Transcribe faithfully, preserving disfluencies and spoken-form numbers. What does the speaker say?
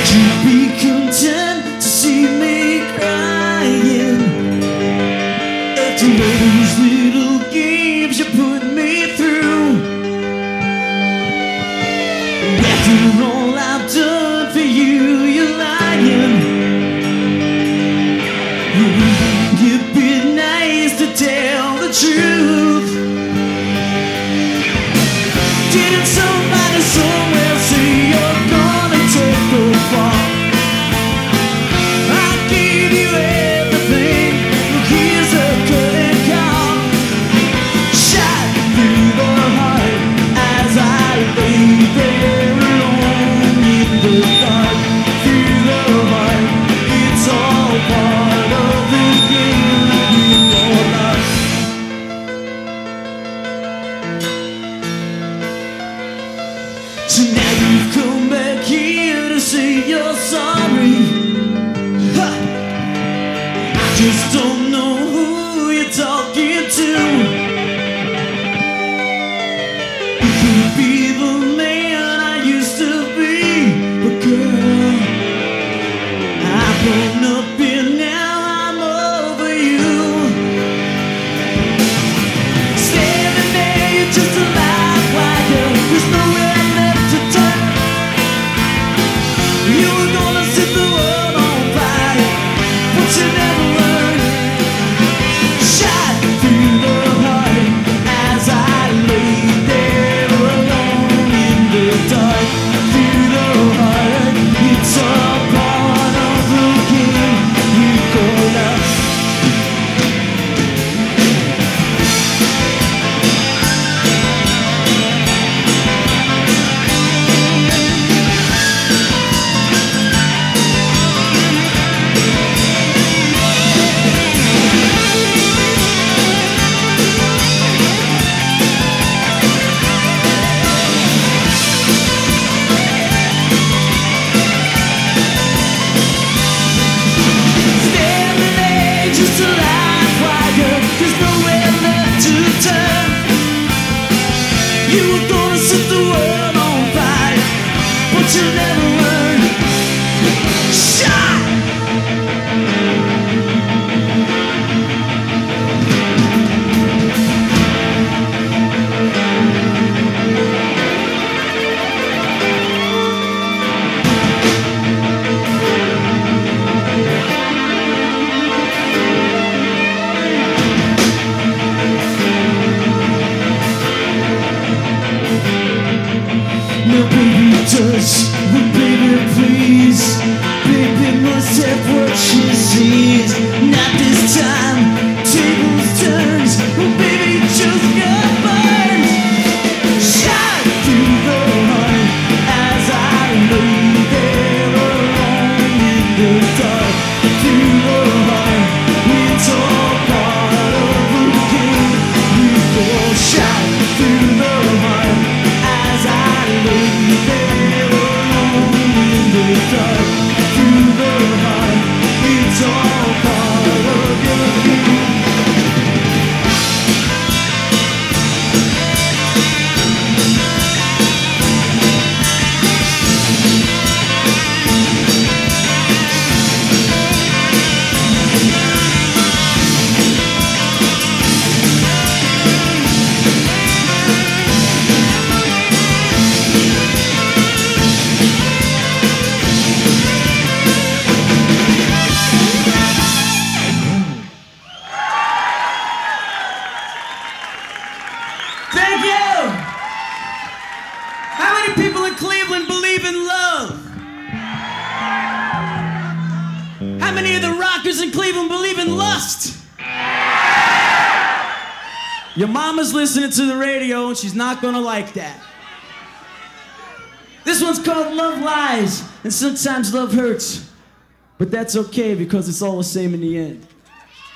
you be content to see me crying after all those little games you put me through? After all I've done for you, you're lying. Wouldn't it be nice to tell the truth? Didn't somebody somewhere say you're gonna take the fall? I gave you everything, look here's a curtain call. Shot through the heart as I lay there alone in the dark. Through the heart, it's all part of the game with your love. So now you've come back here to say you're sorry. Ha! I just don't know who you're talking to. You could be the man I used to be, but girl, I've grown up and now I'm over you. Standing there, you're just a live wire. There's nowhere left to turn. You were gonna set the world on fire, but you never learned. Shot through the heart as I lay there alone in the dark. Through the heart, it's all part of the game we call love. Standing there, just a live wire. There's nowhere left to turn. You were gonna set the world on fire, but you never learned. Shot! No, baby, touch me, baby, please. Baby must have what she sees. Not this time, tables turns. Oh, baby, just got burned. Shot through the heart as I lay there alone in the dark. Through the heart, it's all part of the game we call shot through the heart as I lay there alone in the dark. Through the heart, it's all part of your game. Thank you! How many people in Cleveland believe in love? How many of the rockers in Cleveland believe in lust? Your mama's listening to the radio and she's not gonna like that. This one's called Love Lies, and sometimes love hurts. But that's okay because it's all the same in the end.